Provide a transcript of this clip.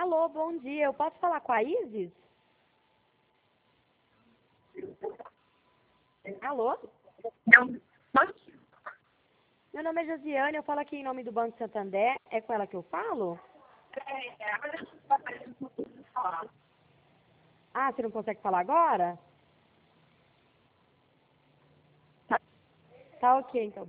Alô, bom dia. Eu posso falar com a Isis? Alô? Não, pode. Meu nome é Josiane, eu falo aqui em nome do Banco Santander. É com ela que eu falo? Agora eu não consigo falar. Ah, você não consegue falar agora? Tá ok, então.